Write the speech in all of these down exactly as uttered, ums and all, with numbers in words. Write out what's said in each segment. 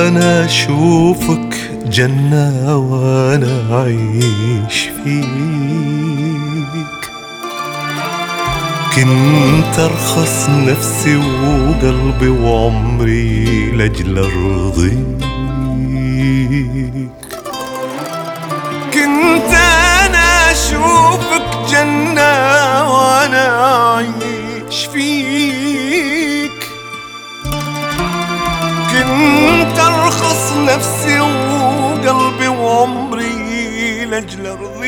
أنا أشوفك جنة وأنا أعيش فيك. كنت أرخص نفسي وقلبي وعمري لأجل أرضيك. كنت أنا أشوفك جنة وأنا أعيش فيك. كنت أرخص نفسي وقلبي وعمري لأجل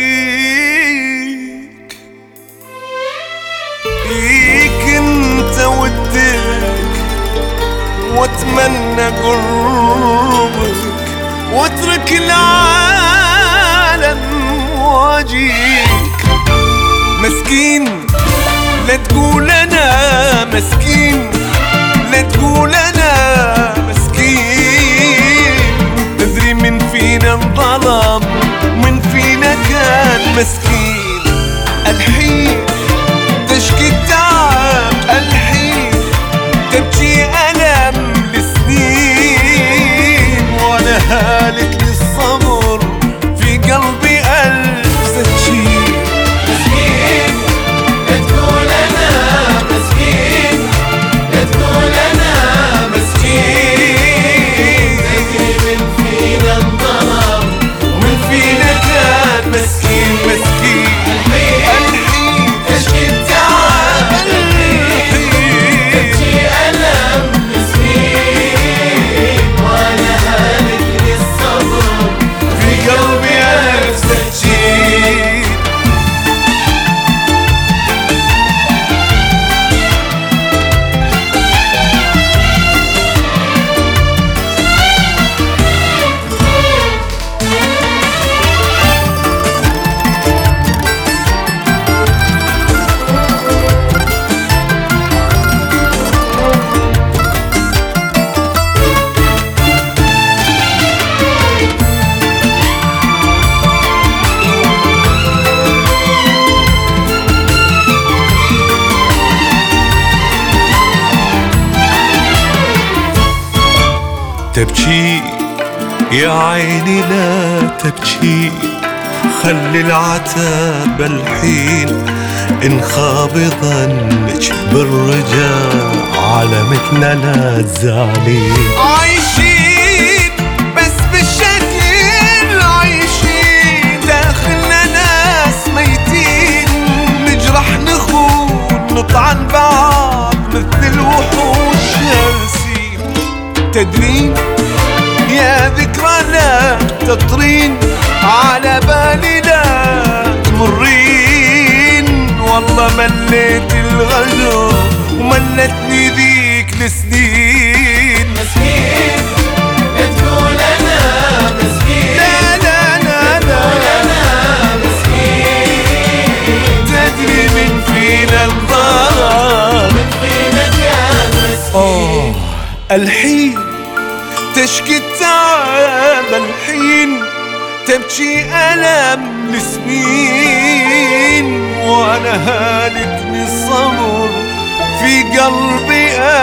أرضيك. فيك انت ودك واتمنى قربك واترك العالم واجيك. مسكين لا تقول انا مسكين، لا تقول انا مسكين. تدري من فينا انظلم ومن فينا كان مسكين. الحين تشكي التعب، الحين تبكي ألم لسنين، وأنا هالك للصبر في قلبي ألف سكين. مسكين لا تقول أنا مسكين، لا تقول أنا مسكين. تدري من فينا انظلم ومن فينا كان مسكين مسكين. الحين تشكي التعب، تبكي ألم لسنين، وأنا هالك للصبر في قلبي ألف سكين. تبكي يا عيني لا تبكي، خلي العتاب الحين انخاب ظنك بالرجاء على مثلنا لا تزعلين. عايشين بس بالشكل، عايشين داخلنا ناس ميتين. نجرح نخون نطعن بعض مثل الوحوش ياسين. تدرين يا ذكرى لا تطرين على بالي لا تمرين. والله مليت الغدر وملتني ذيك لسنين. مسكين لا تقول أنا مسكين، لا لا لا لا تقول أنا مسكين. تدري من فينا الظلم من فينا كان مسكين. آه الحين تشكي التعب، الحين تبكي ألم لسنين، وأنا هالكني الصبر في قلبي